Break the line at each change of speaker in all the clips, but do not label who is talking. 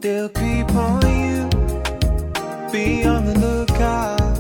they'll creep on you. Be on the lookout.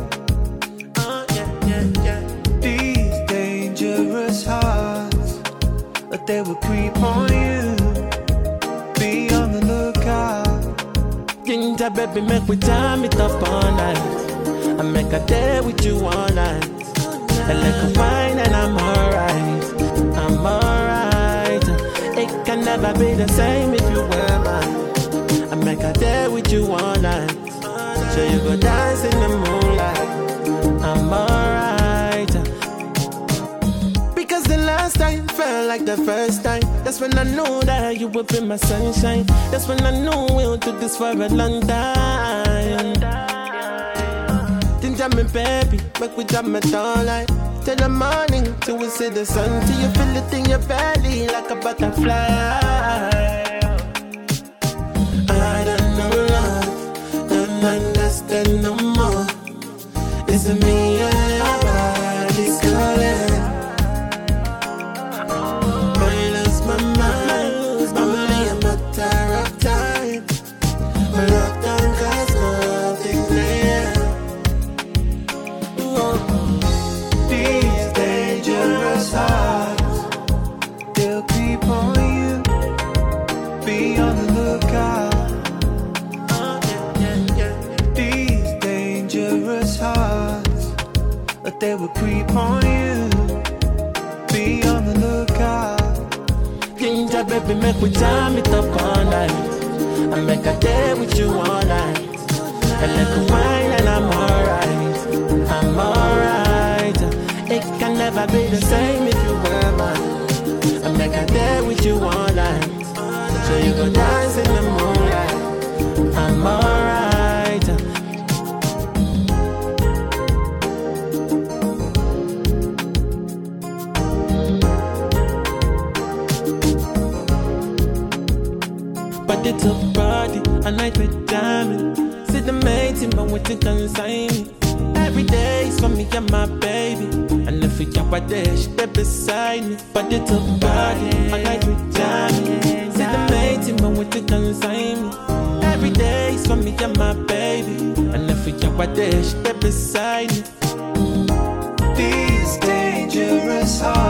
These dangerous hearts, they will creep on you. Be on the lookout.
Ginger baby, make we jam it up all night. I make a day with you all night. I like a wine and I'm alright. I'm alright. It can never be the same if you were mine. I make a day with you all night. So you go dance in the moonlight. I'm alright. Because the last time felt like the first time. That's when I knew that you would be my sunshine. That's when I knew we'll do this for a long time. Ginger me baby, make we jam it all night. Till the morning, till we see the sun. Till you feel it in your belly like a butterfly. I don't know love, don't understand no more. It's me and your body's calling. I lose my mind, only a matter of time. But lockdown cause nothing there.
These dangerous hearts, they'll creep on you. Be on the lookout. These dangerous hearts, they will creep on you. Be on the lookout.
Ginger baby, make we jam it up all night. I make a day with you all night. I like a wine and I'm alright. I'm alright. It can never be the same if you were mine. I make a day with you all night. So you go dance in the moonlight. I'm alright. But it's a party, a night with diamond. See the mating, but what you consign me. Every day is for me and my baby. And if we got what there, she there beside me. But it's a party, a night with diamond. See the mating, but what you consign me. Every day is for me and my baby. And if we got what there, she there beside me.
These dangerous hearts,